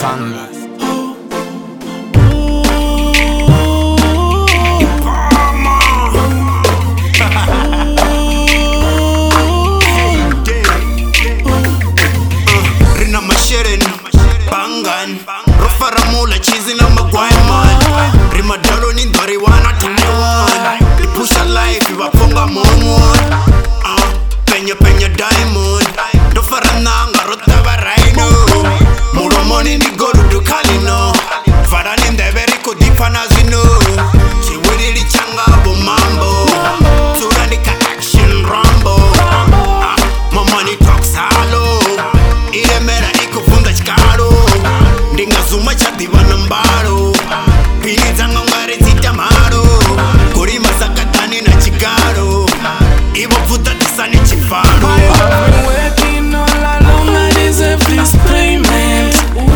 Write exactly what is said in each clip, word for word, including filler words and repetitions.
family. Rofaramula cheesy na magwaiman Rimadalo ni ndwari wana Taiwan Ipusha life iwaponga momon uh, Penya penya diamond Dofarananga rotava raino Muromoni ni goru dukalino Farani ndeveri kudipa nazino Chiwiri changa bomambo Turani ka action rambo uh, Mama ni talks halo Ile mera ikufunda chikaro Ndingazuma chadiva nambaro Pili zanga ngare zitamaro Kuri masakatani na chikaro Ivo futa tisani chifaro I've been working all along, I deserve this payment.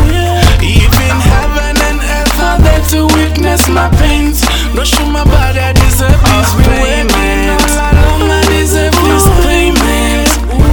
Even heaven and earth are there to witness my pains. No show my body, I deserve this payment. All along, I deserve this payment.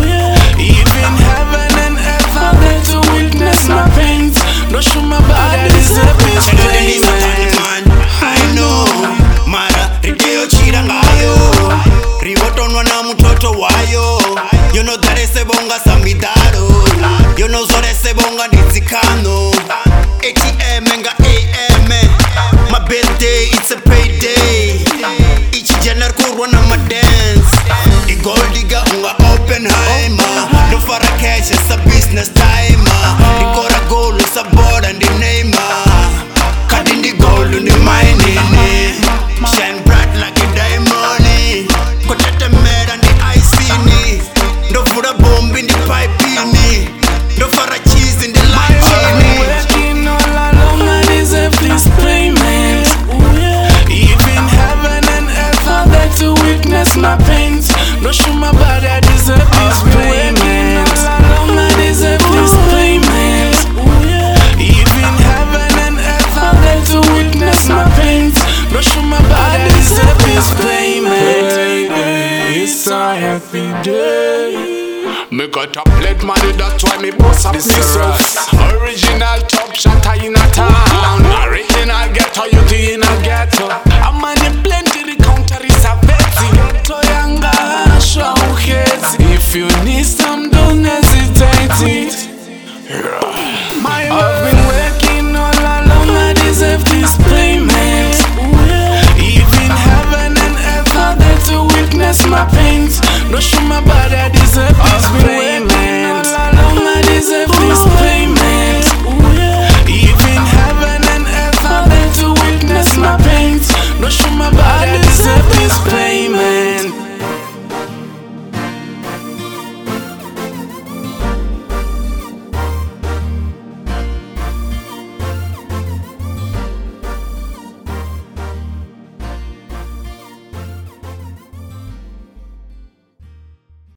Even heaven and earth are there to witness my pains. No show my body, I deserve this payment. I know Mara, rideo chira ngayo Rivotonwa na mutoto wayo You know that ese bonga samidaro You know zore ese bonga nizikano A T M nga A M My birthday, it's a payday Ichi janar kurwa na ma dance I gold digga unga Oppenheimer No fara cash, it's a business timer Nikora gold, it's a board and the name Kadindi gold, ni mine Shine bright like a diamond Kotete mera ni ice ni No fura bomb in the pipe ni No fara cheese in the light chini Working all along, I deserve this payment. Even heaven and earth are there to witness my pains. No show my body, I deserve this payment. All along, I deserve this payment. Even heaven and earth are there to witness my pains. No show my body, I deserve this payment. It's a happy day. Me got a plate money, that's why me boss up myself. Original top shot in a town. Original ghetto, youth in a ghetto. I'm on the plenty, the counter is a betty. Ghetto yanga, show heads. If you need some, don't hesitate it. My I've been working all along, I deserve this payment. Even heaven and earth are there to witness my pains. No show my body, I deserve this payment. All along, I deserve this payment.